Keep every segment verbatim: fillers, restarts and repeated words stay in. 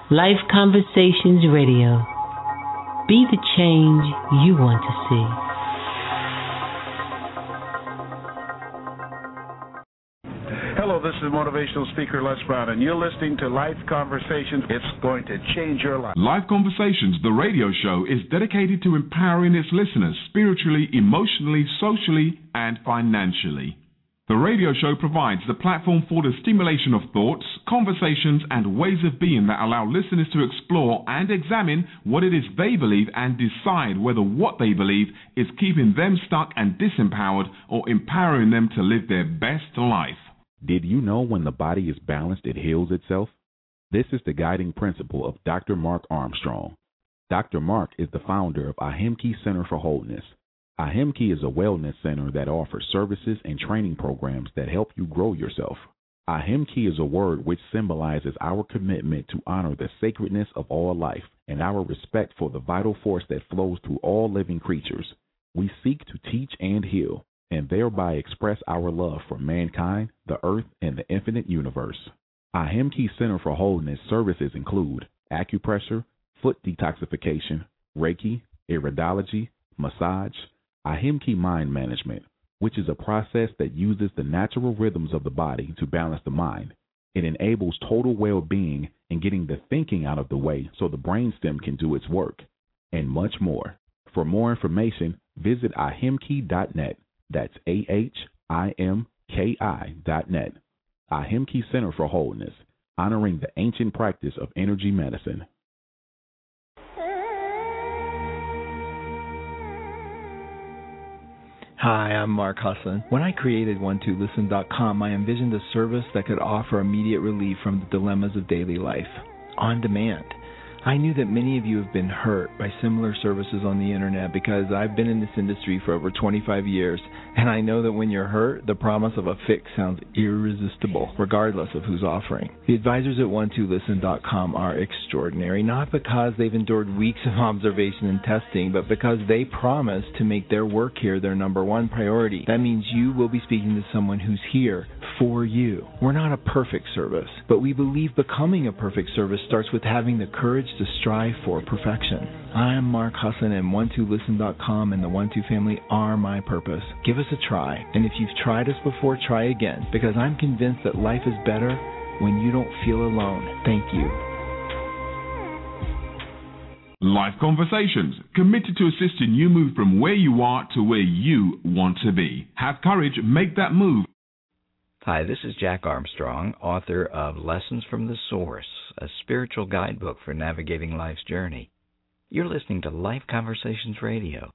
Life Conversations Radio. Be the change you want to see. Hello, this is motivational speaker Les Brown, and you're listening to Life Conversations. It's going to change your life. Life Conversations, the radio show, is dedicated to empowering its listeners spiritually, emotionally, socially, and financially. The radio show provides the platform for the stimulation of thoughts, conversations, and ways of being that allow listeners to explore and examine what it is they believe and decide whether what they believe is keeping them stuck and disempowered or empowering them to live their best life. Did you know when the body is balanced, it heals itself? This is the guiding principle of Doctor Mark Armstrong. Doctor Mark is the founder of Ahimki Center for Wholeness. Ahimki is a wellness center that offers services and training programs that help you grow yourself. Ahimki is a word which symbolizes our commitment to honor the sacredness of all life and our respect for the vital force that flows through all living creatures. We seek to teach and heal, and thereby express our love for mankind, the earth, and the infinite universe. Ahimki Center for Wholeness services include acupressure, foot detoxification, Reiki, iridology, massage, Ahimki Mind Management, which is a process that uses the natural rhythms of the body to balance the mind. It enables total well-being and getting the thinking out of the way so the brainstem can do its work, and much more. For more information, visit ahimki dot net. That's A H I M K I dot net. Ahimki Center for Wholeness, honoring the ancient practice of energy medicine. Hi, I'm Mark Husson. When I created one two listen dot com, I envisioned a service that could offer immediate relief from the dilemmas of daily life, on demand. I knew that many of you have been hurt by similar services on the internet because I've been in this industry for over twenty-five years, and I know that when you're hurt, the promise of a fix sounds irresistible, regardless of who's offering. The advisors at one two listen dot com are extraordinary, not because they've endured weeks of observation and testing, but because they promise to make their work here their number one priority. That means you will be speaking to someone who's here for you. We're not a perfect service, but we believe becoming a perfect service starts with having the courage to strive for perfection. I'm Mark Husson, and one two listen dot com and the one two family are my purpose. Give us a try, and if you've tried us before, try again, because I'm convinced that life is better when you don't feel alone. Thank you. Life Conversations, committed to assisting you move from where you are to where you want to be. Have courage, make that move. Hi, this is Jack Armstrong, author of Lessons from the Source, a spiritual guidebook for navigating life's journey. You're listening to Life Conversations Radio.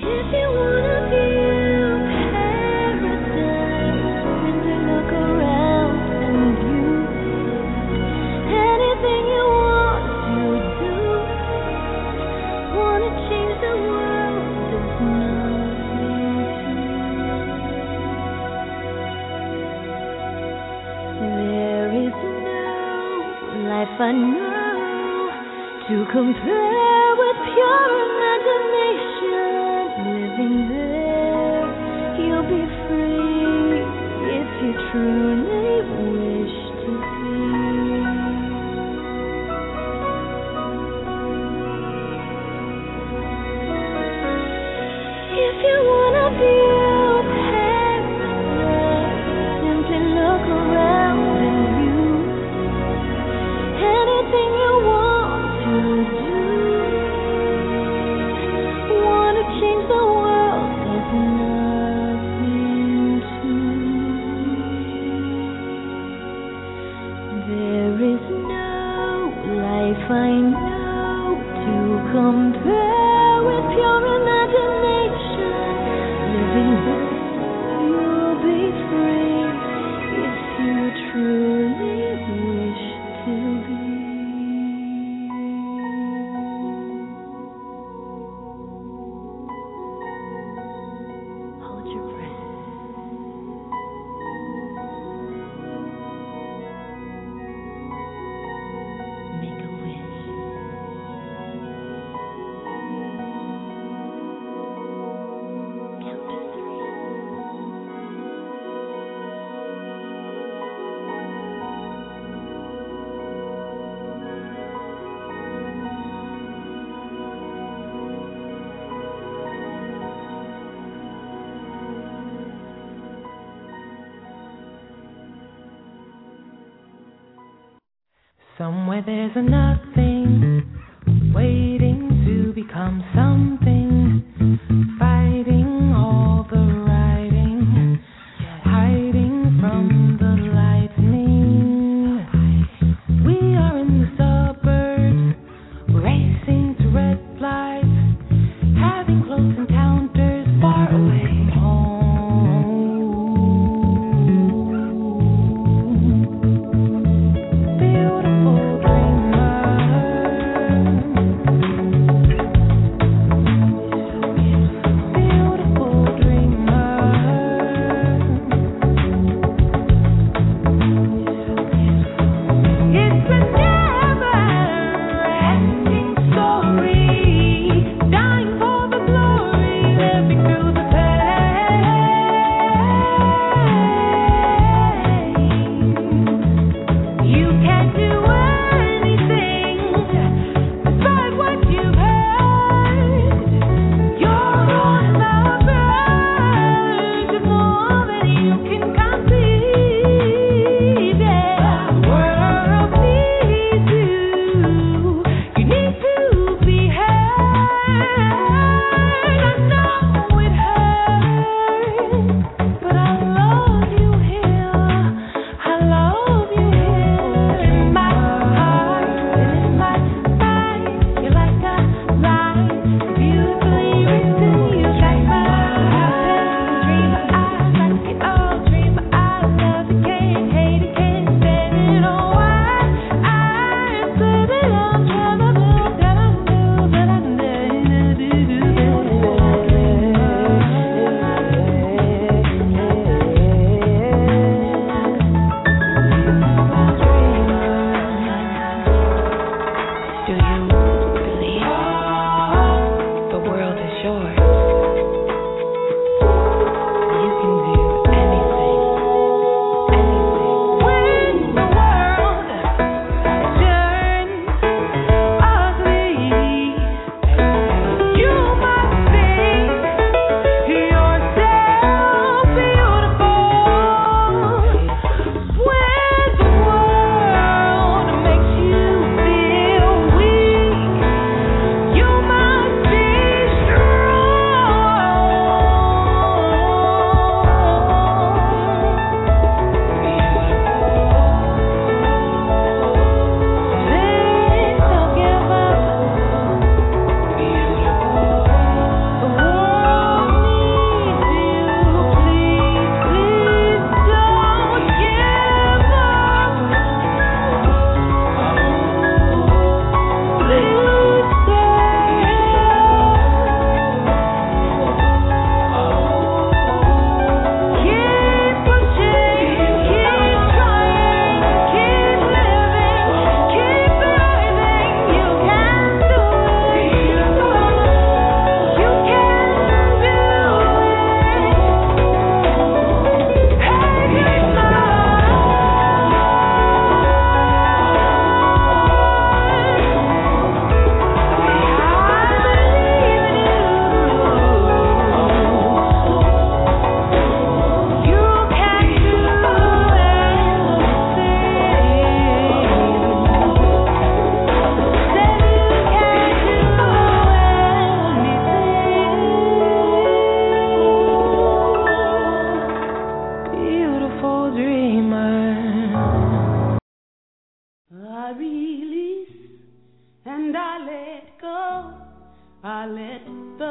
I know to compare with pure imagination. Living there, you'll be free if you truly wish to be. If you wanna view paradise, simply look around and you. Anything you want to do, wanna change the world, there's nothing to. There is no life I know to compare with pure imagination. Living there, you'll be free if you truly wish to be. Hold your breath. Make a wish. Count to three. Somewhere there's a nothing waiting to become something, fighting all the writing, hiding from the lightning. We are in the suburbs, racing to red lights, having close encounters far away home. Beautiful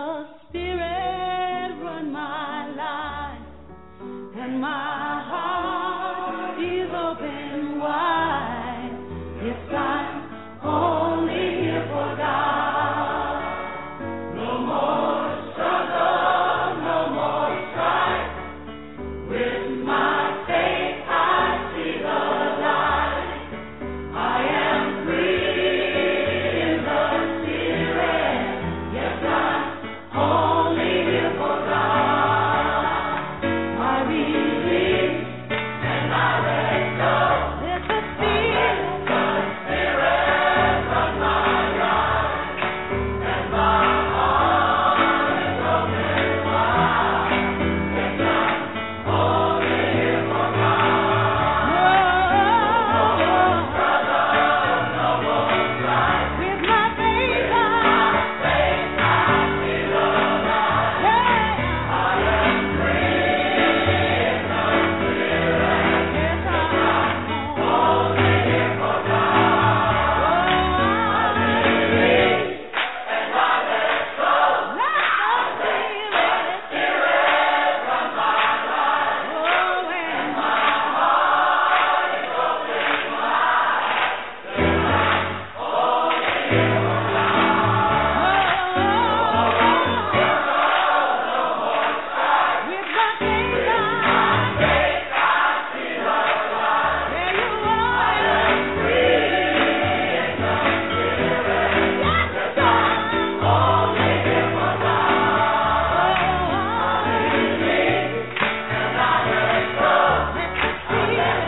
the Spirit run my life, and my heart is open wide. Yes, I'm only here for God. No more struggle, no more strife. With my faith I see the light. I am free in the Spirit. Yes, I'm only here for God. My release and I let go. Let the Spirit, the Spirit run my life, and my heart is open wide. Yes, I'm only here for God. No more struggle, no more strife. With my faith, I faith I see the light. I am free in the Spirit. Yes, I'm only here for God. I release and I let go. Let the Spirit run my life. Oh, and my heart is open wide. Yes, I'm only here for God. No more struggle, no more strife. With my faith, I faith I see the light. There you are. I am free in the Spirit. Yes, I'm only here for God. I release and I let go. Let the Spirit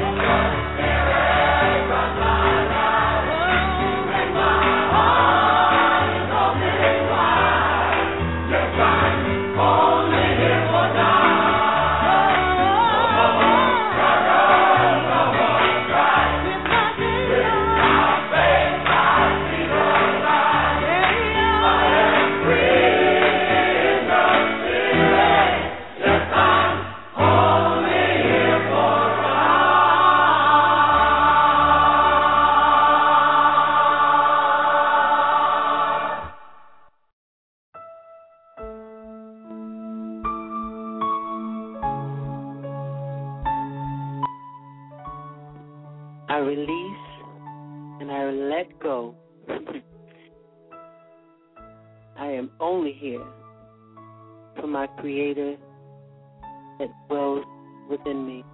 run my life, and my heart is open wide. Yes, I'm only here for God. No more struggle, no more strife. With my faith, I see the light. I am free in the Spirit. Yes, I'm only here for God. I release and I let go. I am only here for my Creator that dwells within me.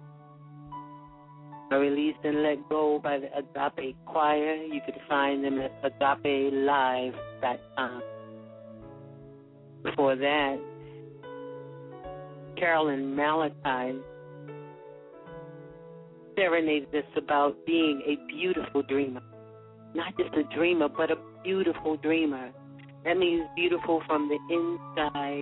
I release and let go by the Agape Choir. You can find them at agape live dot com. Before that, Carolyn Malachi serenaded us about being a beautiful dreamer. Not just a dreamer, but a beautiful dreamer. That means beautiful from the inside.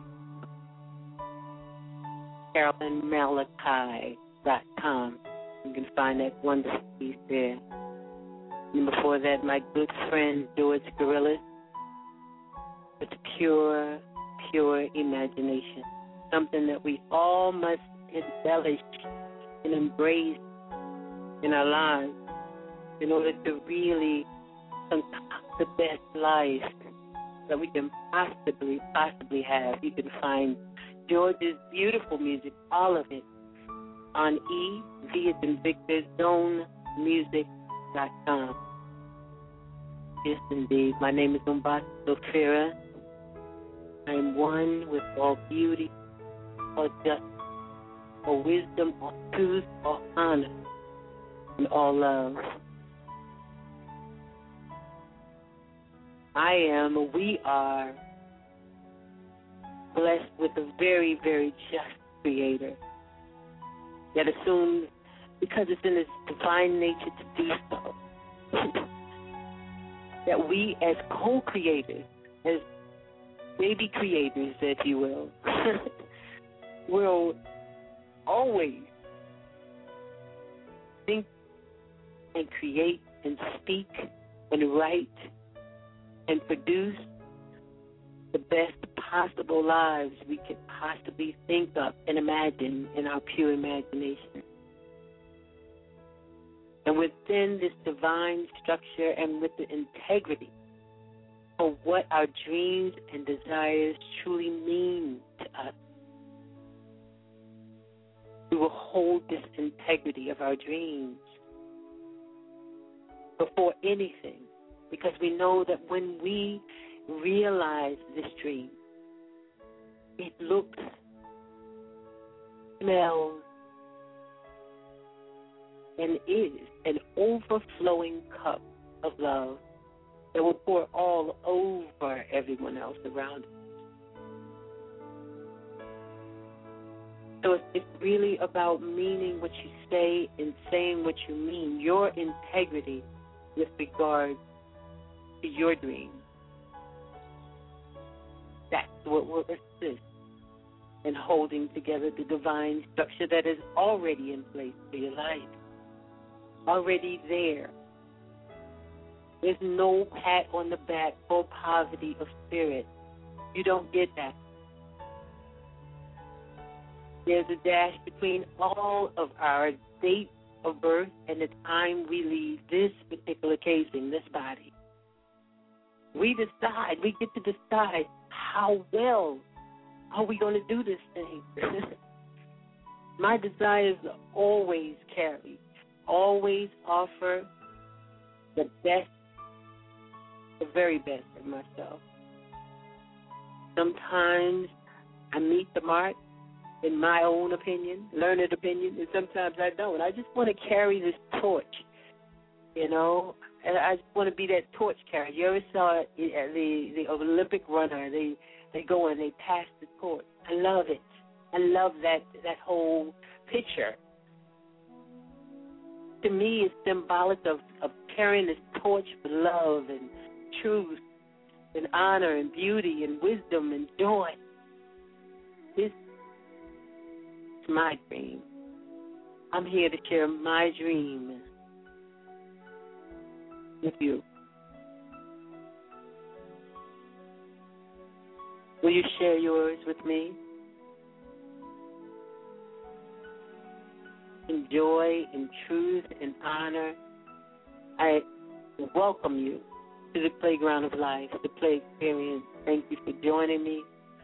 Carolyn Malachi dot com. You can find that wonderful piece there. And before that, my good friend George Gorillas. It's pure, pure imagination. Something that we all must embellish and embrace in our lives in order to really concoct the best life that we can possibly, possibly have. You can find George's beautiful music, all of it, on E, V as in Victor, zone music dot com. Yes, indeed. My name is Umbasa Sofira. I am one with all beauty, all justice, all wisdom, all truth, all honor, and all love. I am, we are blessed with a very, very just Creator that assumes, because it's in its divine nature to do so, that we as co-creators, as baby creators, if you will, will always think and create and speak and write and produce the best possible lives we could possibly think of and imagine in our pure imagination. And within this divine structure and with the integrity for what our dreams and desires truly mean to us. We will hold this integrity of our dreams before anything, because we know that when we realize this dream, it looks, smells, and is an overflowing cup of love that will pour all over everyone else around us. So it's really about meaning what you say and saying what you mean, your integrity with regard to your dream. That's what will assist in holding together the divine structure that is already in place for your life, already there. There's no pat on the back for poverty of spirit. You don't get that. There's a dash between all of our date of birth and the time we leave this particular casing, this body. We decide, we get to decide how well are we going to do this thing. My desires always carry, always offer the best, the very best of myself. Sometimes I meet the mark, in my own opinion, learned opinion, and sometimes I don't. I just want to carry this torch, you know, and I just want to be that torch carrier. You ever saw it, the the Olympic runner? They they go and they pass the torch. I love it. I love that that whole picture. To me, it's symbolic of, of carrying this torch for love and truth and honor and beauty and wisdom and joy. This my dream. I'm here to share my dream with you. Will you share yours with me? In joy, in truth, in honor, I welcome you to the playground of life, the play experience. Thank you for joining me.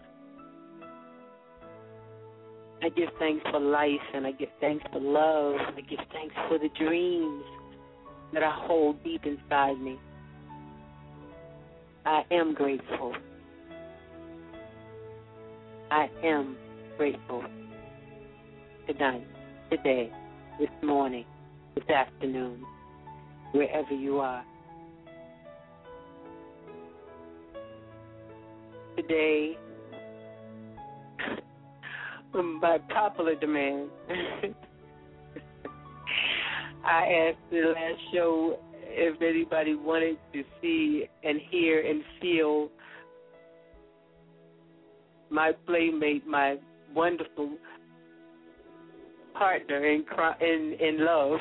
I give thanks for life, and I give thanks for love. I give thanks for the dreams that I hold deep inside me. I am grateful. I am grateful. Tonight, today, this morning, this afternoon, wherever you are. Today, by popular demand, I asked the last show if anybody wanted to see and hear and feel my playmate, my wonderful partner in in, in love,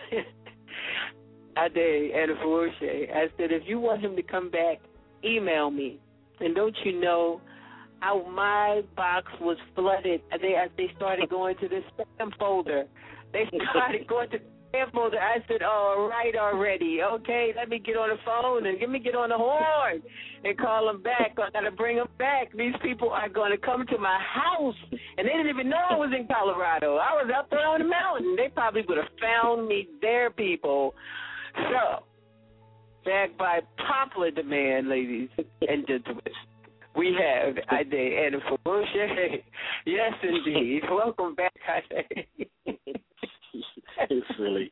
Ade Anafuoshe. I said, if you want him to come back, email me. And don't you know how my box was flooded? They they started going to the spam folder. They started going to the spam folder. I said, all right already. Okay, let me get on the phone and let me get on the horn and call them back. I got to bring them back. These people are going to come to my house. And they didn't even know I was in Colorado. I was up there on the mountain. They probably would have found me there, people. So, back by popular demand, ladies and gentlemen, we have Ade Anafuoshe. Yes, indeed. Welcome back, Ade. It's silly.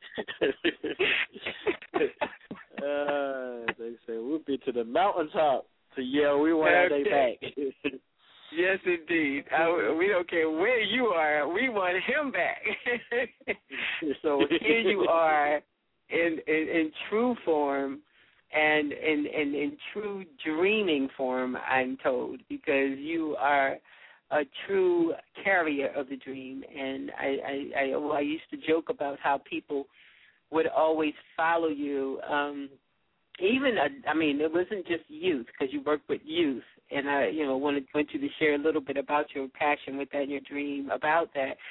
uh, they say we'll be to the mountaintop to yell, we want okay. Ade back. Yes, indeed. I, we don't care where you are. We want him back. So here you are in, in, in true form. And in, in, in true dreaming form, I'm told, because you are a true carrier of the dream. And I, I, I, well, I used to joke about how people would always follow you. Um, even, uh, I mean, it wasn't just youth, because you work with youth. And I, you know, wanted, want you to share a little bit about your passion with that, your dream about that.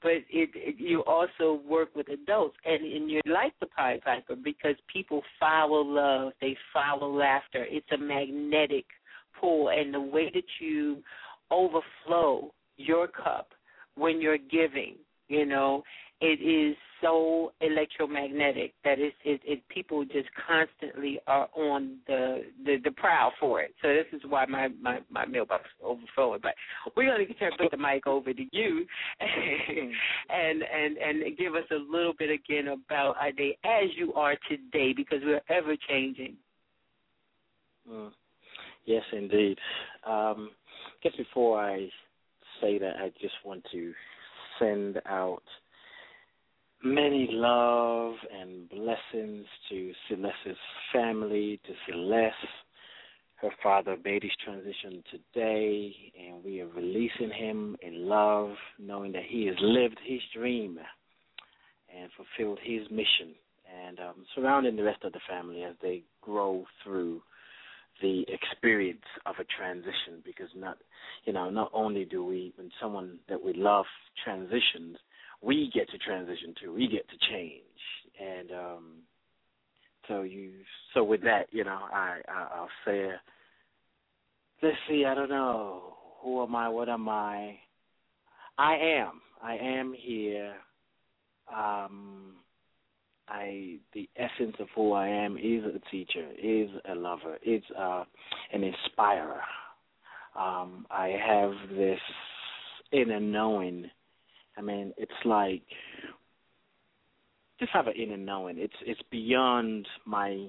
but it, it you also work with adults, and, and you're like the Pied Piper because people follow love, they follow laughter. It's a magnetic pull, and the way that you overflow your cup when you're giving, you know, it is so electromagnetic that it's, it, it people just constantly are on the, the, the prowl for it. So this is why my, my, my mailbox is overflowing. But we're going to turn put the mic over to you and, and, and give us a little bit again about our day as you are today, because we're ever changing. Mm. Yes, indeed. Um, I guess before I say that, I just want to send out many love and blessings to Celeste's family, to Celeste. Her father made his transition today, and we are releasing him in love, knowing that he has lived his dream and fulfilled his mission, and um, surrounding the rest of the family as they grow through the experience of a transition, because not, you know, not only do we, when someone that we love transitions, we get to transition too. We get to change, and um, so you. So with that, you know, I, I I'll say, let's see. I don't know. Who am I? What am I? I am. I am here. Um, I the essence of who I am is a teacher, is a lover, is uh, an inspirer. Um, I have this inner knowing. I mean, it's like just have an inner knowing. It's it's beyond my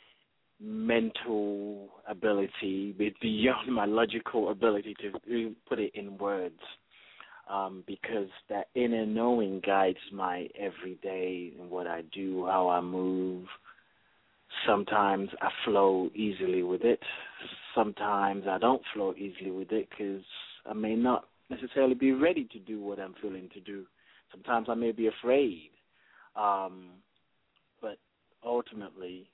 mental ability, it's beyond my logical ability to put it in words, um, because that inner knowing guides my everyday and what I do, how I move. Sometimes I flow easily with it. Sometimes I don't flow easily with it because I may not necessarily be ready to do what I'm feeling to do. Sometimes I may be afraid. Um, but ultimately,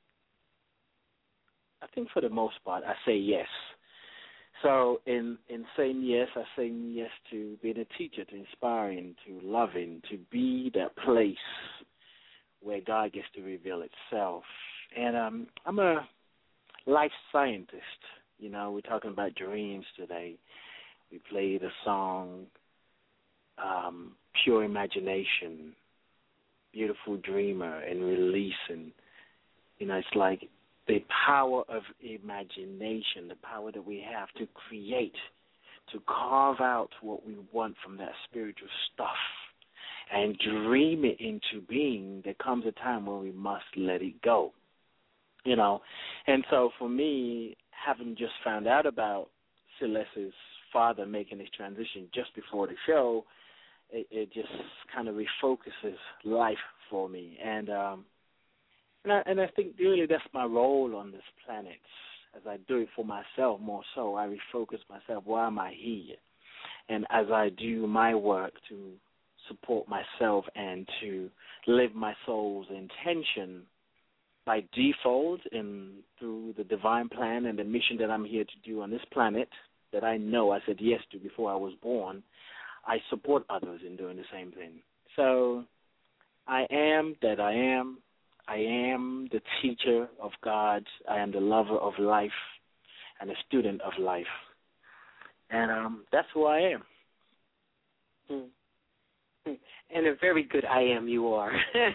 I think for the most part, I say yes. So in, in saying yes, I say yes to being a teacher, to inspiring, to loving, to be that place where God gets to reveal itself. And um, I'm a life scientist. You know, we're talking about dreams today. We played a song, um, Pure Imagination, Beautiful Dreamer, and Releasing. You know, it's like the power of imagination, the power that we have to create, to carve out what we want from that spiritual stuff and dream it into being. There comes a time when we must let it go. You know, and so for me, having just found out about Celeste's father making his transition just before the show, it, it just kind of refocuses life for me. And um, and I, and I think really that's my role on this planet. As I do it for myself more so, I refocus myself. Why am I here? And as I do my work to support myself and to live my soul's intention by default and through the divine plan and the mission that I'm here to do on this planet that I know I said yes to before I was born, I support others in doing the same thing. So I am that I am. I am the teacher of God. I am the lover of life and a student of life. And um, that's who I am. Hmm. And a very good I am you are.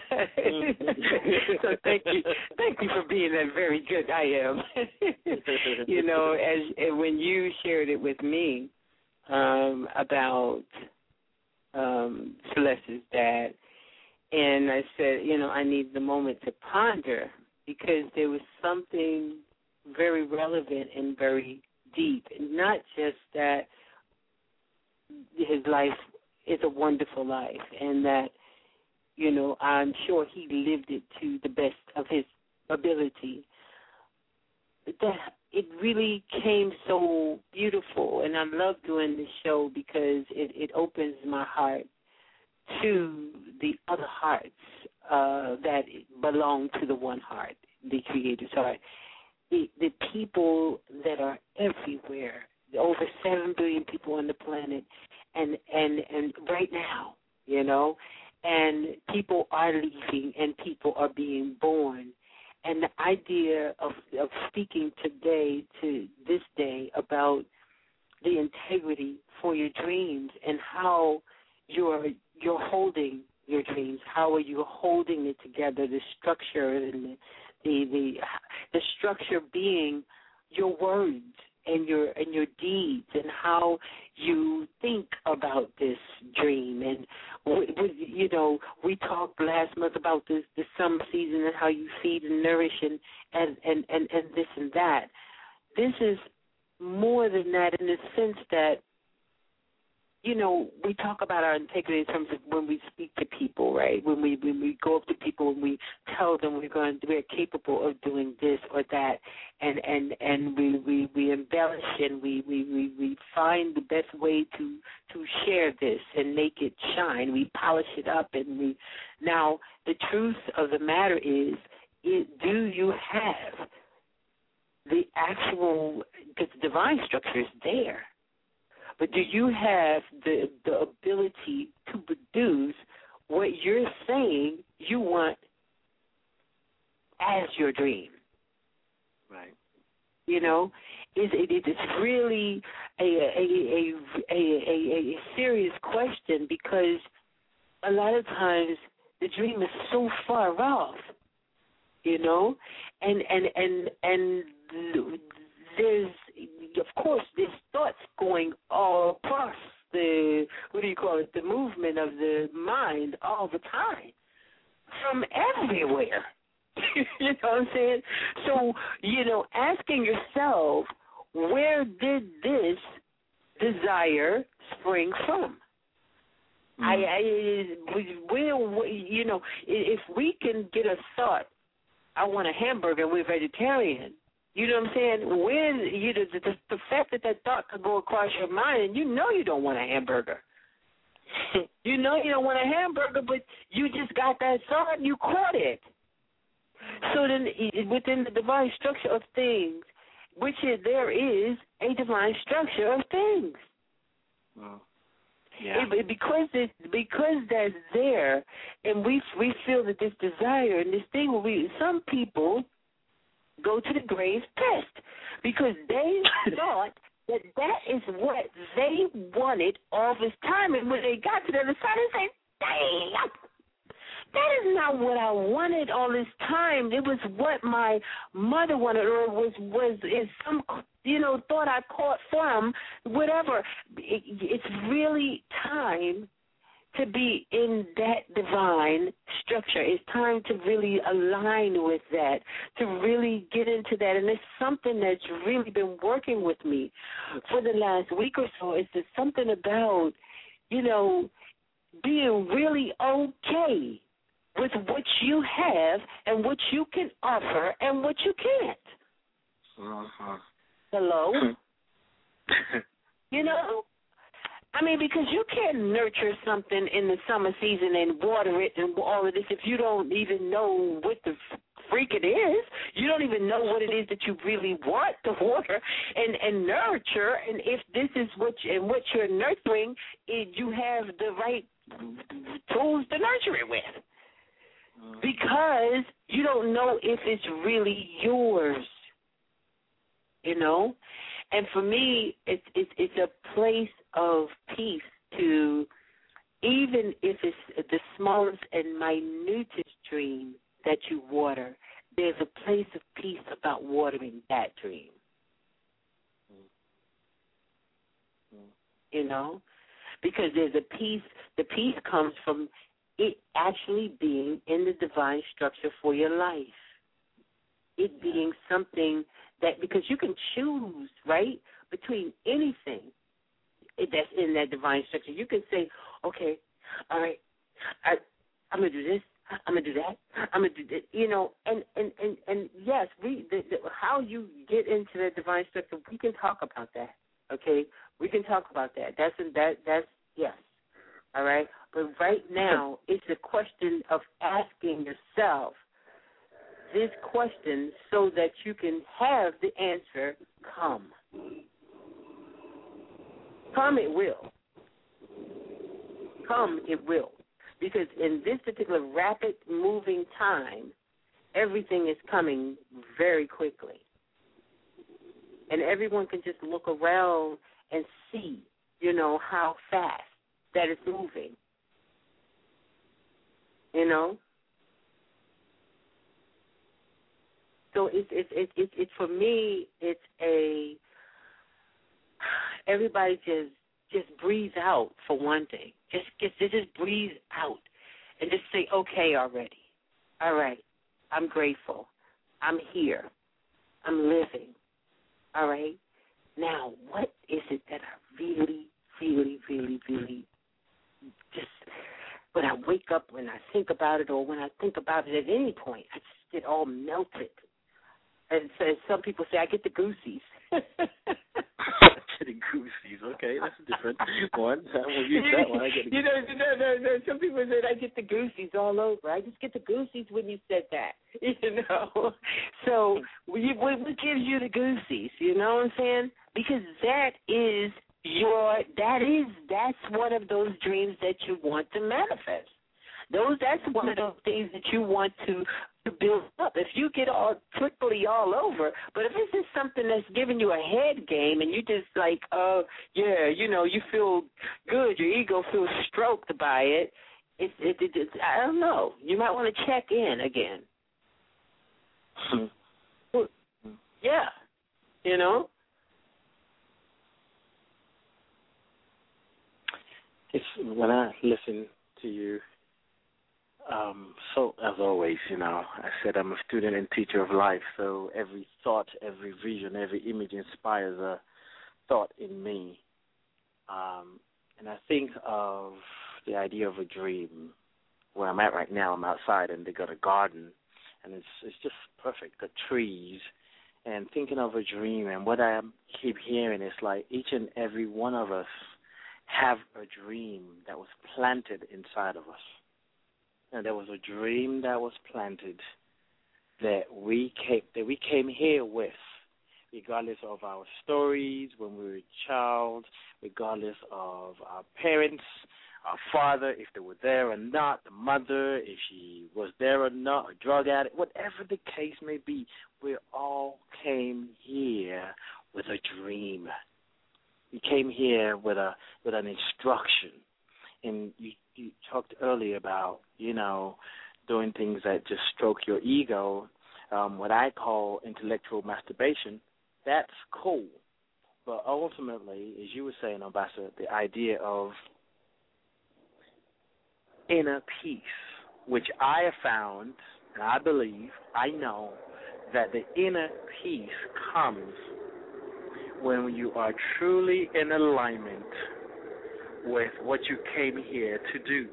So thank you, thank you for being that very good I am. You know, as, as when you shared it with me um, about um, Celeste's dad, and I said, you know, I need the moment to ponder because there was something very relevant and very deep, and not just that his life is a wonderful life, and that, you know, I'm sure he lived it to the best of his ability. But that it really came so beautiful, and I love doing this show because it, it opens my heart to the other hearts uh, that belong to the one heart, the Creator's heart. The, the people that are everywhere, over seven billion people on the planet, and, and, and right now you know, and people are leaving and people are being born. And the idea of, of speaking today to this day about the integrity for your dreams and how you're you're holding your dreams, how are you holding it together, the structure and the the the, the structure being your words and your and your deeds and how you think about this dream. And we, we, you know, we talked last month about this the summer season and how you feed and nourish and and, and, and, and this and that. This is more than that in the sense that, you know, we talk about our integrity in terms of when we speak to people, right? When we when we go up to people and we tell them we're going we're capable of doing this or that, and and, and we, we, we embellish and we, we, we, we find the best way to to share this and make it shine. We polish it up, and we now the truth of the matter is, it, do you have the actual, because the divine structure is there. But do you have the the ability to produce what you're saying you want as your dream? Right. You know, is it is really a a, a a a a serious question, because a lot of times the dream is so far off. You know, and and and and there's, of course, there's thoughts going all across the, what do you call it, the movement of the mind all the time, from everywhere. You know what I'm saying? So, you know, asking yourself, where did this desire spring from? Mm-hmm. I, I, we, you know, if we can get a thought, I want a hamburger, we're vegetarian. You know what I'm saying? When you know, the, the fact that that thought could go across your mind, and you know you don't want a hamburger. You know you don't want a hamburger, but you just got that thought and you caught it. So then, within the divine structure of things, which is, there is a divine structure of things. Well, yeah. It, because it, because that's there, and we we feel that this desire and this thing, will be some people go to the grave pissed because they thought that that is what they wanted all this time, and when they got to the other side, they say, "Dang, that is not what I wanted all this time. It was what my mother wanted, or was was is some you know thought I caught from whatever." It, it's really time to be in that divine structure. It's time to really align with that, to really get into that. And it's something that's really been working with me for the last week or so. It's just something about, you know, being really okay with what you have and what you can offer and what you can't. Uh-huh. Hello? You know? I mean, because you can't nurture something in the summer season and water it and all of this if you don't even know what the freak it is. You don't even know what it is that you really want to water and, and nurture. And if this is what you, and what you're nurturing, it, you have the right tools to nurture it with. Because you don't know if it's really yours, you know? And for me, it's, it's, it's a place of peace to, even if it's the smallest and minutest dream that you water, there's a place of peace about watering that dream. You know? Because there's a peace, the peace comes from it actually being in the divine structure for your life. It being something that, because you can choose, right, between anything that's in that divine structure. You can say, okay, all right, I, I'm going to do this, I'm going to do that, I'm going to do this, you know, and, and, and, and yes, we the, the, how you get into the divine structure, we can talk about that, okay? We can talk about that. That's, that, that's yes, all right? But right now, it's a question of asking yourself this question so that you can have the answer come. Come it will. come, it will. Because in this particular rapid moving time, everything is coming very quickly. And everyone can just look around and see, you know, how fast that it's moving. You know? So it's it's it's it's it, for me. It's a everybody just just breathe out for one thing. Just just just breathe out and just say okay already. All right, I'm grateful. I'm here. I'm living. All right. Now, what is it that I really, really, really, really just when I wake up, when I think about it, or when I think about it at any point, I just get all melted. And so some people say I get the goosies. The goosies, okay, that's a different one. I will use that one. I get the you know, no, no, no. Some people say I get the goosies all over. I just get the goosies when you said that, you know. So we, what gives you the goosies? You know what I'm saying? Because that is your, that is, that's one of those dreams that you want to manifest. Those, that's one of those things that you want to, to build up. If you get all quickly all over, but if it's just something that's giving you a head game and you just like, oh, uh, yeah, you know, you feel good, your ego feels stroked by it, it's, it, it, it's, I don't know. You might want to check in again. Yeah, you know? It's when I listen to you, Um, so, as always, you know, I said I'm a student and teacher of life, so every thought, every vision, every image inspires a thought in me. Um, and I think of the idea of a dream. Where I'm at right now, I'm outside, and they got a garden, and it's it's just perfect, the trees, and thinking of a dream. And what I keep hearing is like each and every one of us have a dream that was planted inside of us. And there was a dream that was planted that we came that we came here with, regardless of our stories when we were a child, regardless of our parents, our father, if they were there or not, the mother, if she was there or not, a drug addict, whatever the case may be, we all came here with a dream. We came here with a with an instruction. And you, you talked earlier about, you know, doing things that just stroke your ego, um, what I call intellectual masturbation. That's cool. But ultimately, as you were saying, Ambassador, the idea of inner peace, which I have found, and I believe, I know, that the inner peace comes when you are truly in alignment with what you came here to do.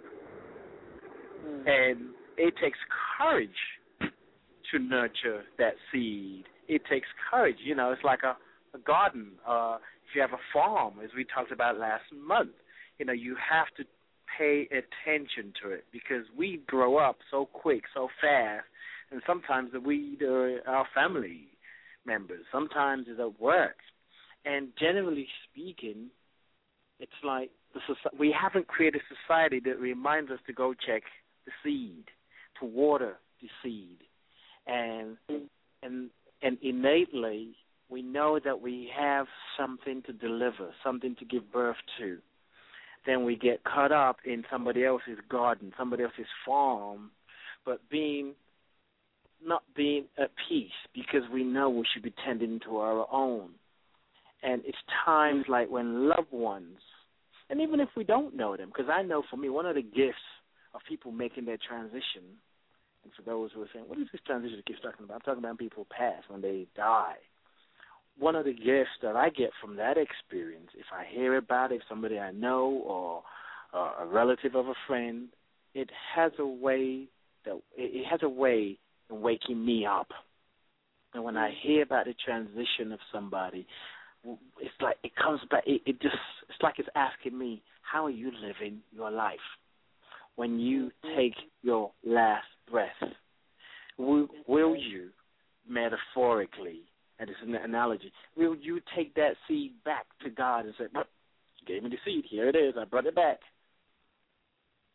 Mm. And it takes courage to nurture that seed. It takes courage. You know, it's like a, a garden. Uh, if you have a farm, as we talked about last month, you know, you have to pay attention to it because weeds grow up so quick, so fast, and sometimes the weed are our family members. Sometimes it's at work. And generally speaking, it's like the soci- we haven't created a society that reminds us to go check the seed, to water the seed. And and and innately, we know that we have something to deliver, something to give birth to. Then we get caught up in somebody else's garden, somebody else's farm, but being not being at peace because we know we should be tending to our own. And it's times like when loved ones, and even if we don't know them, because I know for me, one of the gifts of people making their transition, and for those who are saying, what is this transition that keeps talking about? I'm talking about people pass when they die. One of the gifts that I get from that experience, if I hear about it, if somebody I know or uh, a relative of a friend, it has a way that it has a way in waking me up. And when I hear about the transition of somebody, it's like it comes back. It, it just it's like it's asking me, how are you living your life when you take your last breath? Will, will you, metaphorically, and it's an analogy, will you take that seed back to God and say, you gave me the seed, here it is, I brought it back.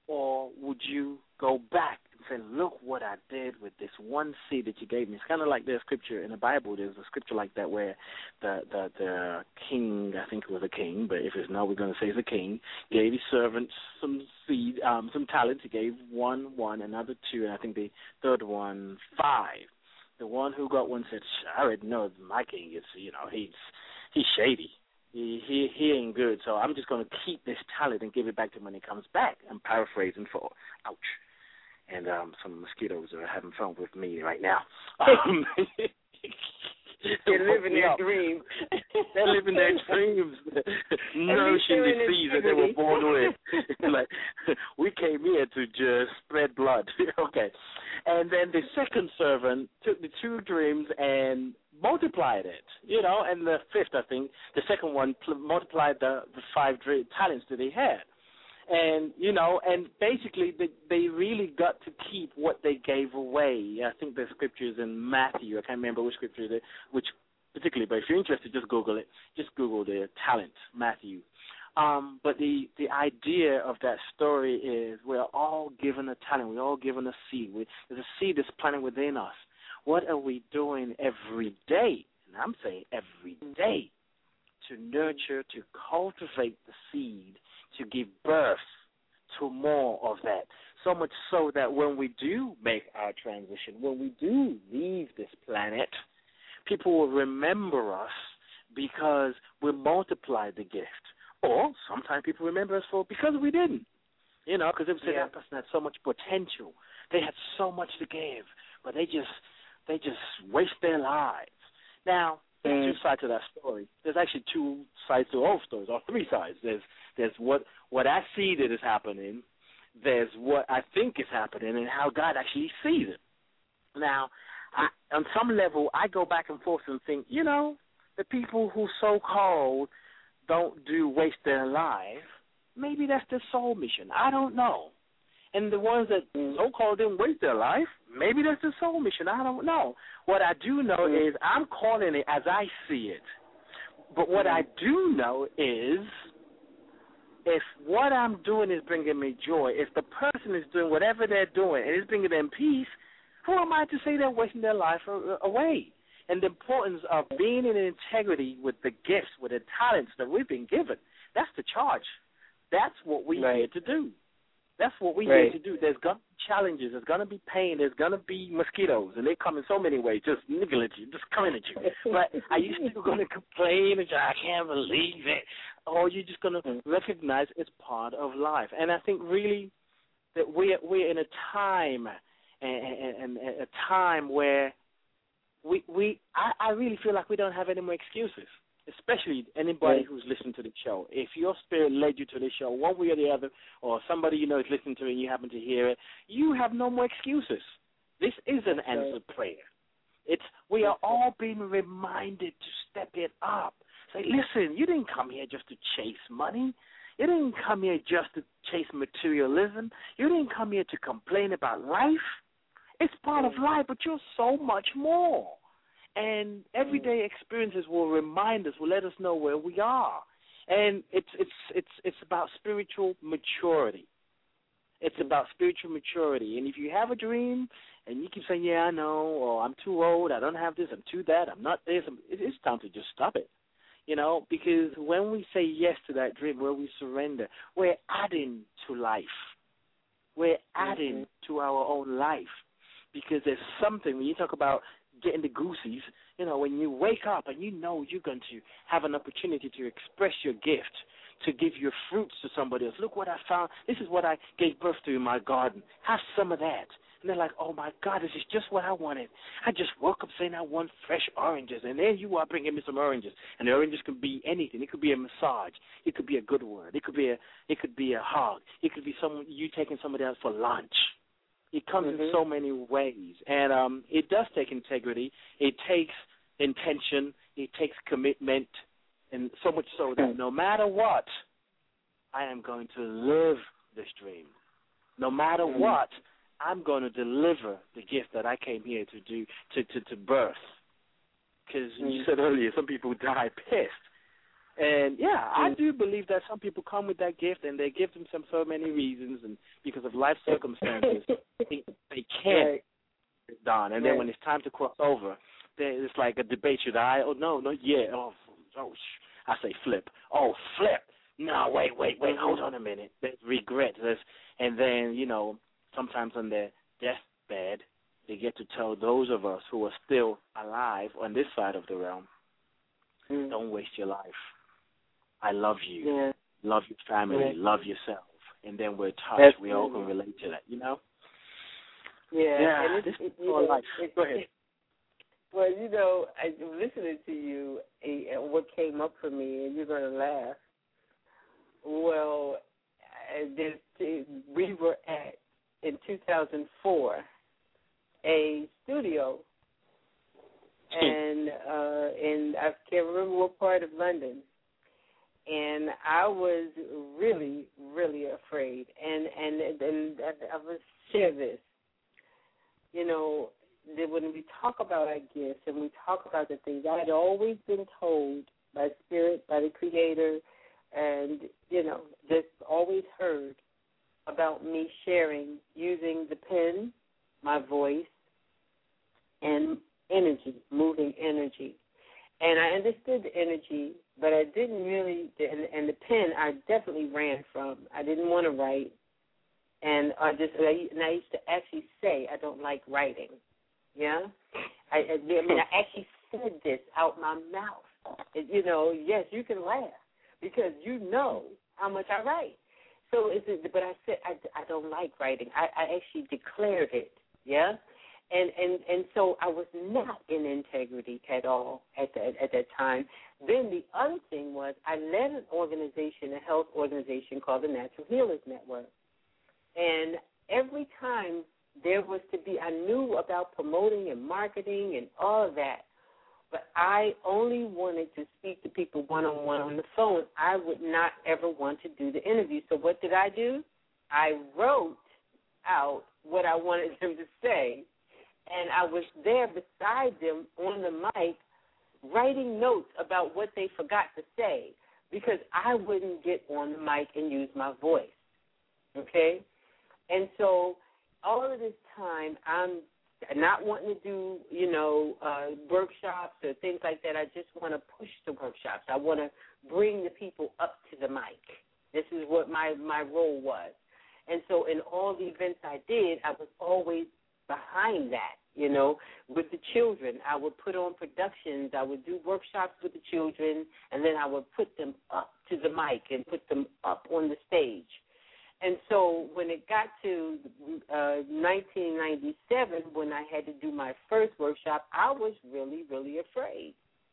or would you go back and say, look what I did with this one seed that you gave me? It's kind of like there's scripture in the Bible. There's a scripture like that where the, the, the king, I think it was a king, but if it's not, we're going to say it's a king, gave his servants some seed, um, some talents. He gave one, one, another two, and I think the third one, five. The one who got one said, I already know my king is, you know, he's he's shady. He, he he ain't good, so I'm just going to keep this talent and give it back to him when he comes back. I'm paraphrasing for, ouch. And um, some mosquitoes are having fun with me right now. Um, They're living their dreams. They're living their dreams, nourishing the seeds that they were born with. Like, we came here to just spread blood. Okay. And then the second servant took the two dreams and multiplied it, you know, and the fifth, I think, the second one pl- multiplied the, the five dream talents that he had. And, you know, and basically they, they really got to keep what they gave away. I think the scripture is in Matthew. I can't remember which scripture, it is, which particularly, but if you're interested, just Google it. Just Google the talent, Matthew. Um, but the, the idea of that story is we're all given a talent. We're all given a seed. We, there's a seed that's planted within us. What are we doing every day? And I'm saying every day to nurture, to cultivate the seed, to give birth to more of that. So much so that when we do make our transition, when we do leave this planet, people will remember us because we multiplied the gift. Or sometimes people remember us for because we didn't. You know, because they would say yeah. that person had so much potential. They had so much to give, but they just they just waste their lives. Now, there's two sides to that story. There's actually two sides to all stories, or three sides. There's there's what, what I see that is happening. There's what I think is happening, and how God actually sees it. Now, I, on some level, I go back and forth and think, you know, the people who so-called don't do waste their life, maybe that's their soul mission. I don't know. And the ones that so-called didn't waste their life, maybe that's their soul mission. I don't know. What I do know is I'm calling it as I see it. But what I do know is if what I'm doing is bringing me joy, if the person is doing whatever they're doing and it's bringing them peace, who am I to say they're wasting their life away? And the importance of being in integrity with the gifts, with the talents that we've been given, that's the charge. That's what we're right. here to do. That's what we're right. here to do. There's going to be challenges. There's going to be pain. There's going to be mosquitoes, and they come in so many ways, just niggling at you, just coming at you. But are you still going to complain and say, I can't believe it? Or are you just going to recognize it's part of life? And I think really that we're, we're in a time, and, and, and a time where we, we I, I really feel like we don't have any more excuses. Especially anybody who's listening to the show. If your spirit led you to this show, one way or the other, or somebody you know is listening to it and you happen to hear it, you have no more excuses. This is an answered prayer. It's we are all being reminded to step it up. Say, listen, you didn't come here just to chase money. You didn't come here just to chase materialism. You didn't come here to complain about life. It's part of life, but you're so much more. And everyday experiences will remind us, will let us know where we are. And it's it's it's it's about spiritual maturity. It's about spiritual maturity. And if you have a dream and you keep saying, yeah, I know, or I'm too old, I don't have this, I'm too that, I'm not this, I'm, it's time to just stop it. You know, because when we say yes to that dream, where we surrender, we're adding to life. We're adding mm-hmm. to our own life. Because there's something, when you talk about getting the goosies, you know, when you wake up and you know you're going to have an opportunity to express your gift, to give your fruits to somebody else. Look what I found. This is what I gave birth to in my garden. Have some of that. And they're like, oh, my God, this is just what I wanted. I just woke up saying I want fresh oranges, and there you are bringing me some oranges. And the oranges could be anything. It could be a massage. It could be a good word. It could be a, it could be a hug. It could be someone, you taking somebody else for lunch. It comes mm-hmm. in so many ways, and um, it does take integrity. It takes intention. It takes commitment, and so much so that no matter what, I am going to live this dream. No matter mm-hmm. what, I'm going to deliver the gift that I came here to do, to, to, to birth. Because mm-hmm. you said earlier, some people die pissed. And yeah, I Mm. do believe that some people come with that gift, and they give themselves so many reasons, and because of life circumstances, they, they can't Right. get done. And Right. then when it's time to cross over, then it's like a debate. Should I? Oh no, no, yeah. Oh, oh. Sh- I say flip. Oh, flip. No, wait, wait, wait. Hold on a minute. There's regret. There's, and then you know, sometimes on their deathbed, they get to tell those of us who are still alive on this side of the realm, Mm. don't waste your life. I love you. Yeah. Love your family. Yeah. Love yourself. And then we're touched. That's We all right. can relate to that, you know? Yeah. Yeah, And it's, this it's, is you all know, life. it's, Go ahead. Well, you know, I, listening to you, uh, what came up for me, and you're going to laugh. Well, uh, this, we were at, in two thousand four, a studio, and uh, in, I can't remember what part of London, and I was really, really afraid. And, and, and I will share this. You know, that when we talk about our gifts and we talk about the things, I had always been told by Spirit, by the Creator, and, you know, just always heard about me sharing using the pen, my voice, and energy, moving energy. And I understood the energy, but I didn't really, and, and the pen I definitely ran from. I didn't want to write. And I just, and I used to actually say I don't like writing. Yeah, I, I mean I actually said this out my mouth. It, you know, yes, you can laugh because you know how much I write. So it's, but I said I, I don't like writing. I, I actually declared it. Yeah, and and and so I was not in integrity at all at that at that time. Then the other thing was I led an organization, a health organization called the Natural Healers Network. And every time there was to be, I knew about promoting and marketing and all of that, but I only wanted to speak to people one-on-one on the phone. I would not ever want to do the interview. So what did I do? I wrote out what I wanted them to say, and I was there beside them on the mic writing notes about what they forgot to say because I wouldn't get on the mic and use my voice, okay? And so all of this time, I'm not wanting to do, you know, uh, workshops or things like that. I just want to push the workshops. I want to bring the people up to the mic. This is what my, my role was. And so in all the events I did, I was always behind that, you know, with the children. I would put on productions. I would do workshops with the children, and then I would put them up to the mic and put them up on the stage. And so when it got to uh, nineteen ninety-seven, when I had to do my first workshop, I was really, really afraid.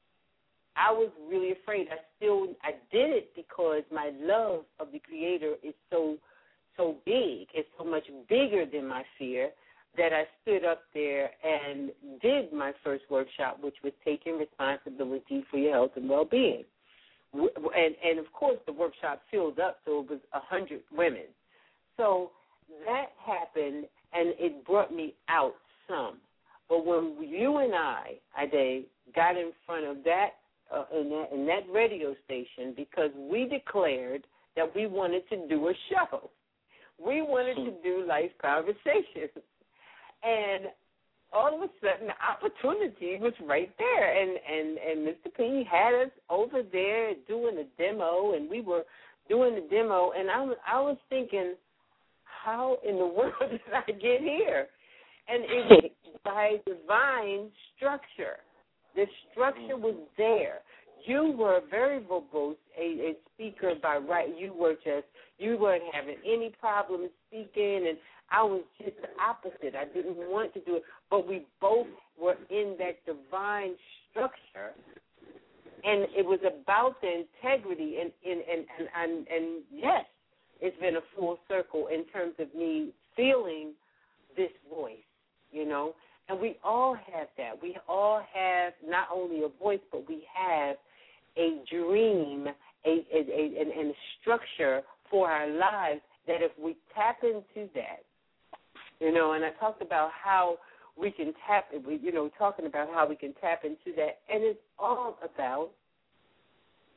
I was really afraid. I still, I did it because my love of the Creator is so, so big. It's so much bigger than my fear that I stood up there and did my first workshop, which was taking responsibility for your health and well-being. And, and of course, the workshop filled up, so it was one hundred women. So that happened, and it brought me out some. But when you and I, Ade, got in front of that, uh, in that, in that radio station, because we declared that we wanted to do a show. We wanted to do life conversations. And all of a sudden, the opportunity was right there. And, and, and Mister P had us over there doing a demo, and we were doing the demo. And I was, I was thinking, how in the world did I get here? And it was by divine structure. The structure was there. You were very verbose, a, a speaker by right. You were just, you weren't having any problem speaking, and I was just the opposite. I didn't want to do it, but we both were in that divine structure, and it was about the integrity, and and and and, and, and yes, it's been a full circle in terms of me feeling this voice, you know, and we all have that. We all have not only a voice, but we have a dream, a, a, a, and a structure for our lives that if we tap into that, you know, and I talked about how we can tap, you know, talking about how we can tap into that, and it's all about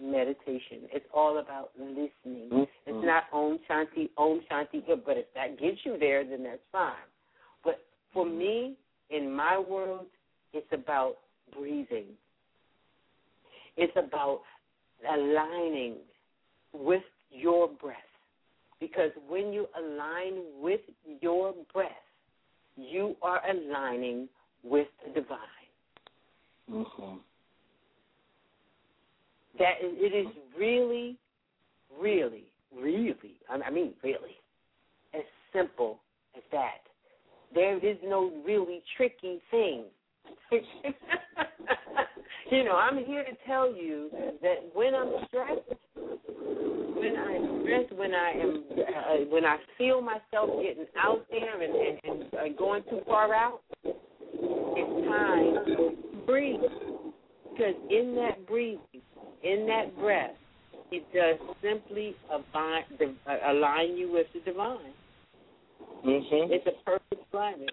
meditation. It's all about listening. Mm-hmm. It's not Om Shanti, Om Shanti, but if that gets you there, then that's fine. But for me, in my world, it's about breathing. It's about aligning with your breath. Because when you align with your breath, you are aligning with the divine. Mm-hmm. That is, it is really, really, really, I mean really, as simple as that. There is no really tricky thing. You know, I'm here to tell you that when I'm stressed, when I'm stressed, when I am, uh, when I feel myself getting out there and, and, and uh, going too far out, it's time to breathe. Because in that breathing, in that breath, it does simply align, align you with the divine. Mm-hmm. It's a perfect alignment.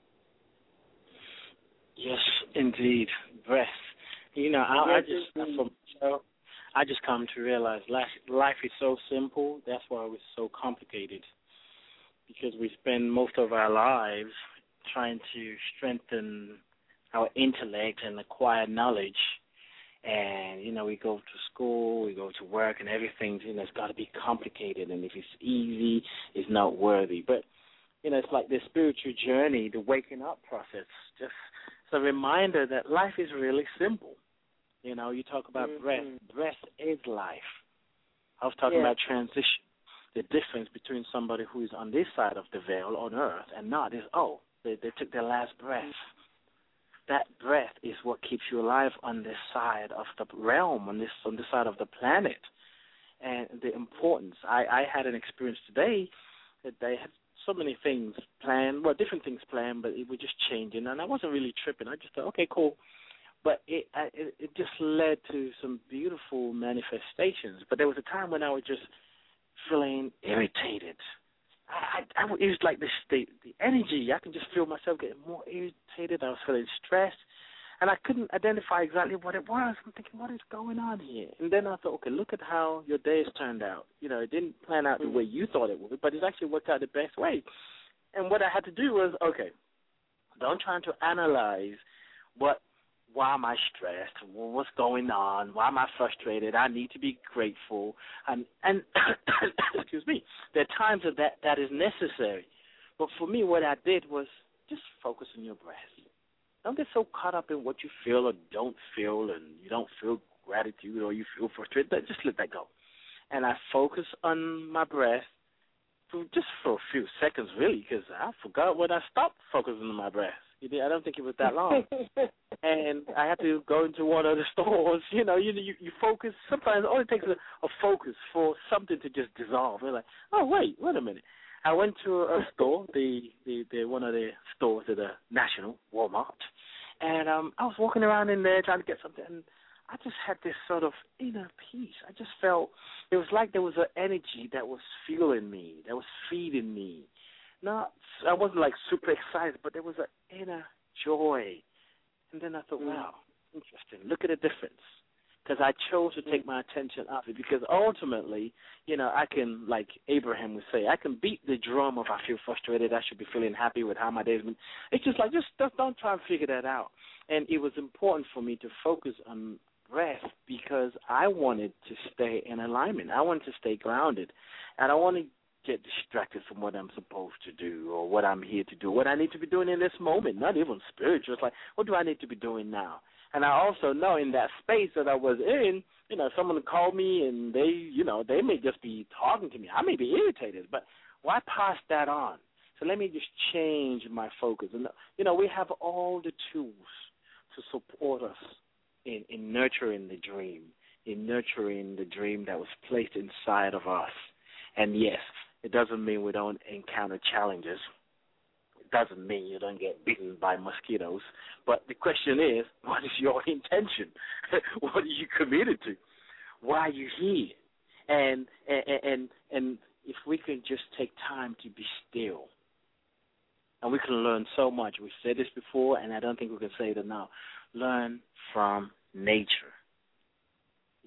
Yes, indeed. Breath. You know, I, I just from myself, I just come to realize life, life is so simple. That's why it's so complicated. Because we spend most of our lives trying to strengthen our intellect and acquire knowledge. And, you know, we go to school, we go to work, and everything's, you know, it's got to be complicated. And if it's easy, it's not worthy. But, you know, it's like the spiritual journey, the waking up process. Just it's a reminder that life is really simple. You know, you talk about mm-hmm. breath. Breath is life. I was talking yeah. about transition. The difference between somebody who is on this side of the veil on earth and not is, oh, they, they took their last breath. That breath is what keeps you alive on this side of the realm, on this on this side of the planet. And the importance. I, I had an experience today that they had so many things planned, well, different things planned, but it was just changing. And I wasn't really tripping. I just thought, okay, cool. But it, it it just led to some beautiful manifestations. But there was a time when I was just feeling irritated. I, I, I, it was like this state, the energy. I can just feel myself getting more irritated. I was feeling stressed, and I couldn't identify exactly what it was. I'm thinking, what is going on here? And then I thought, okay, look at how your day has turned out. You know, it didn't plan out the way you thought it would, but it actually worked out the best way. And what I had to do was, okay, don't try to analyze what. Why am I stressed? What's going on? Why am I frustrated? I need to be grateful. And, and excuse me, there are times that, that that is necessary. But for me, what I did was just focus on your breath. Don't get so caught up in what you feel or don't feel, and you don't feel gratitude or you feel frustrated. Just let that go. And I focus on my breath for just for a few seconds, really, because I forgot when I stopped focusing on my breath. I don't think it was that long. And I had to go into one of the stores. You know, you you, you focus. Sometimes it only takes a, a focus for something to just dissolve. You're like, oh, wait, wait a minute. I went to a store, the, the, the one of the stores at the National, Walmart, and um, I was walking around in there trying to get something, and I just had this sort of inner peace. I just felt, it was like there was an energy that was fueling me, that was feeding me. Not, I wasn't like super excited, but there was an inner joy. And then I thought, wow, interesting. Look at the difference. Because I chose to take my attention off it. Because ultimately, you know, I can, like Abraham would say, I can beat the drum if I feel frustrated. I should be feeling happy with how my day's been. It's just like, just don't try and figure that out. And it was important for me to focus on breath because I wanted to stay in alignment. I wanted to stay grounded. And I wanted get distracted from what I'm supposed to do or what I'm here to do, what I need to be doing in this moment, not even spiritual. It's like, what do I need to be doing now? And I also know in that space that I was in, you know, someone called me and they, you know, they may just be talking to me. I may be irritated, but why pass that on? So let me just change my focus. And, you know, we have all the tools to support us in, in nurturing the dream, in nurturing the dream that was placed inside of us. And, yes, it doesn't mean we don't encounter challenges. It doesn't mean you don't get bitten by mosquitoes. But the question is, what is your intention? What are you committed to? Why are you here? And, and, and, and if we can just take time to be still, and we can learn so much. We've said this before, and I don't think we can say it enough. Learn from nature.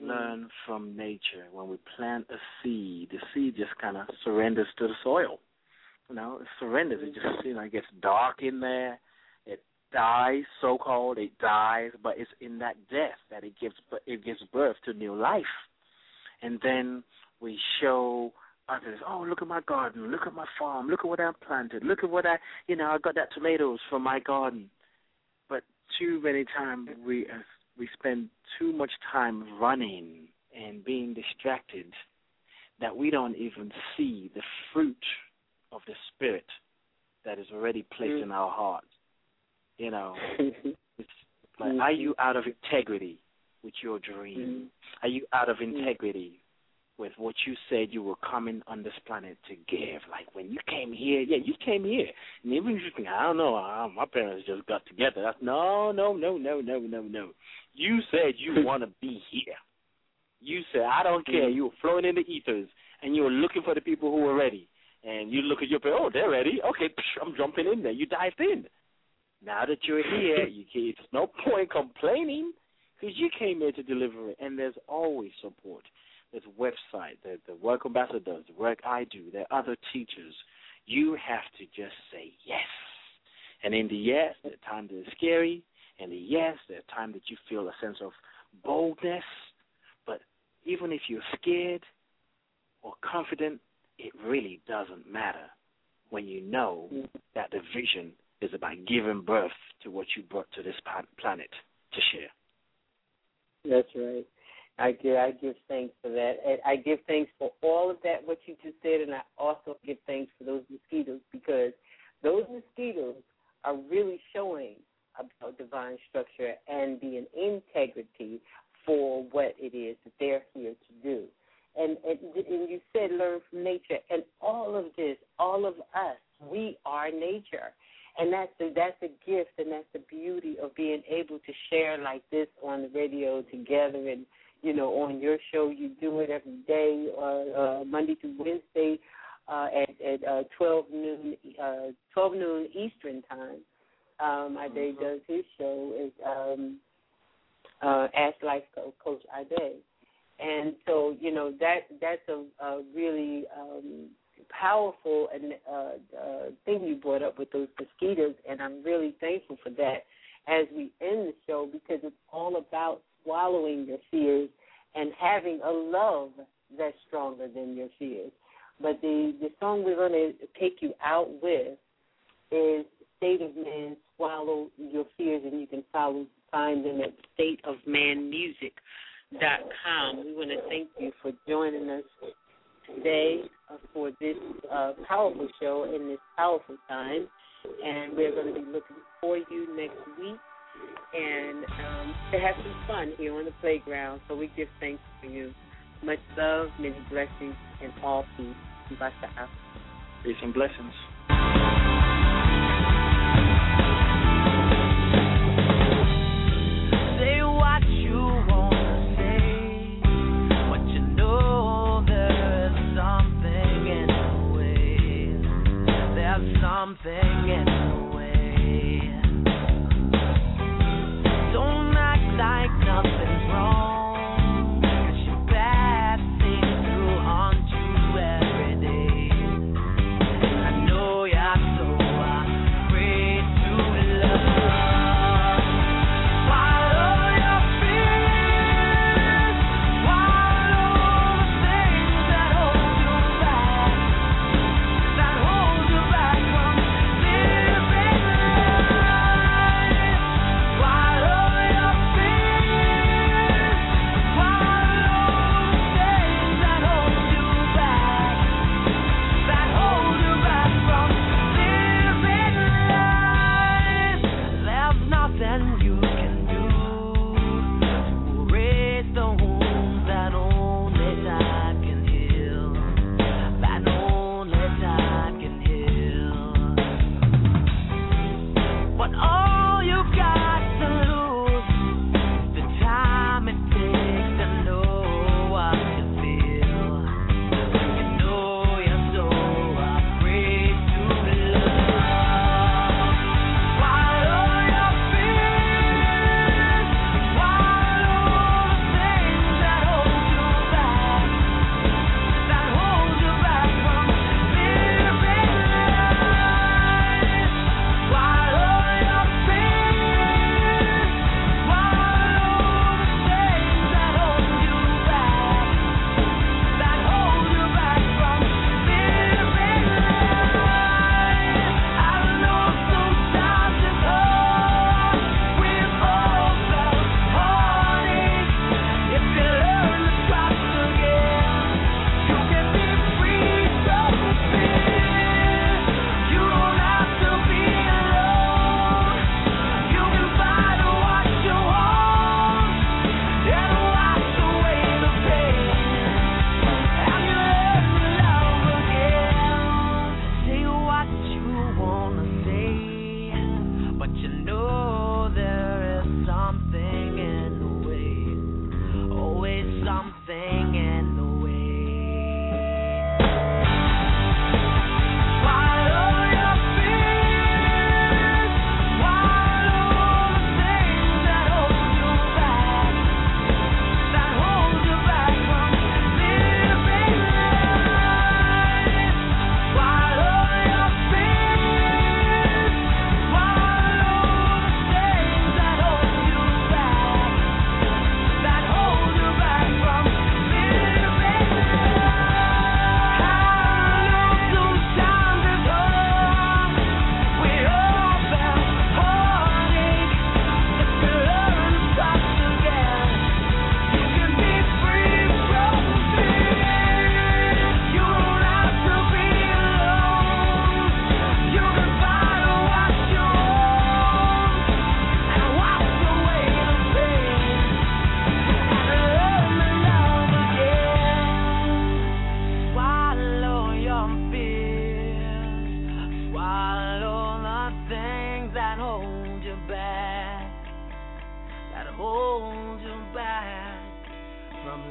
learn from nature. When we plant a seed, the seed just kind of surrenders to the soil. You know, it surrenders. It just, you know, it gets dark in there. It dies, so-called. It dies, but it's in that death that it gives it gives birth to new life. And then we show others, oh, look at my garden. Look at my farm. Look at what I planted. Look at what I, you know, I got that tomatoes from my garden. But too many times we uh, we spend too much time running and being distracted that we don't even see the fruit of the Spirit that is already placed mm. in our hearts. You know, it's like, mm-hmm. are you out of integrity with your dream? Mm. Are you out of integrity with what you said you were coming on this planet to give? Like when you came here, yeah, you came here. And even if you think, I don't know, I, my parents just got together. That's, no, no, no, no, no, no, no. You said you want to be here. You said, I don't care. You were floating in the ethers, and you were looking for the people who were ready. And you look at your parents, oh, they're ready. Okay, psh, I'm jumping in there. You dived in. Now that you're here, you can't, there's no point complaining because you came here to deliver it, and there's always support. There's a website, the, the work Ambassador does, the work I do, there are other teachers. You have to just say yes. And in the yes, there are times that it's scary. In the yes, there are times that you feel a sense of boldness. But even if you're scared or confident, it really doesn't matter when you know that the vision is about giving birth to what you brought to this planet to share. That's right. I give, I give thanks for that. And I give thanks for all of that, what you just said, and I also give thanks for those mosquitoes because those mosquitoes are really showing about divine structure and being integrity for what it is that they're here to do. And, and, and you said learn from nature, and all of this, all of us, we are nature. And that's the, that's a gift, and that's the beauty of being able to share like this on the radio together. And, you know, on your show, you do it every day, uh, uh, Monday through Wednesday uh, at, at uh, twelve noon, uh, twelve noon Eastern time. Um, Ade does his show is um, uh, Ask Life Coach Ade. And so, you know, that that's a, a really um, powerful and uh, uh, thing you brought up with those mosquitoes, and I'm really thankful for that as we end the show because it's all about swallowing your fears and having a love that's stronger than your fears. But the, the song we're going to take you out with is State of Man, Swallow Your Fears, and you can follow, find them at state of man music dot com. We want to thank you for joining us today uh, for this uh, powerful show in this powerful time, and we're going to be looking for you next week and um, to have some fun here on the playground. So we give thanks for you. Much love, many blessings, and all peace. Peace and blessings. Say what you want to say, but you know there's something in the way. There's something in the way. Don't act like nothing's wrong, 'cause your bad things will haunt you every day. I know you're so afraid to love. Swallow your fears, swallow the things that hold you back, that hold you back from living.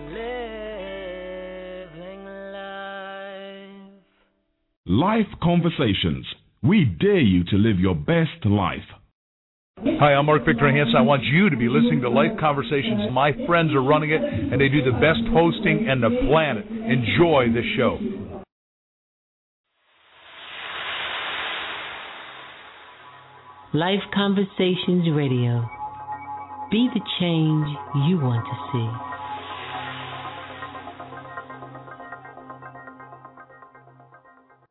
living life. Life Conversations. We dare you to live your best life. Hi, I'm Mark Victor Hansen. I want you to be listening to Life Conversations. My friends are running it, and they do the best hosting in the planet. Enjoy this show. Life Conversations Radio. Be the change you want to see.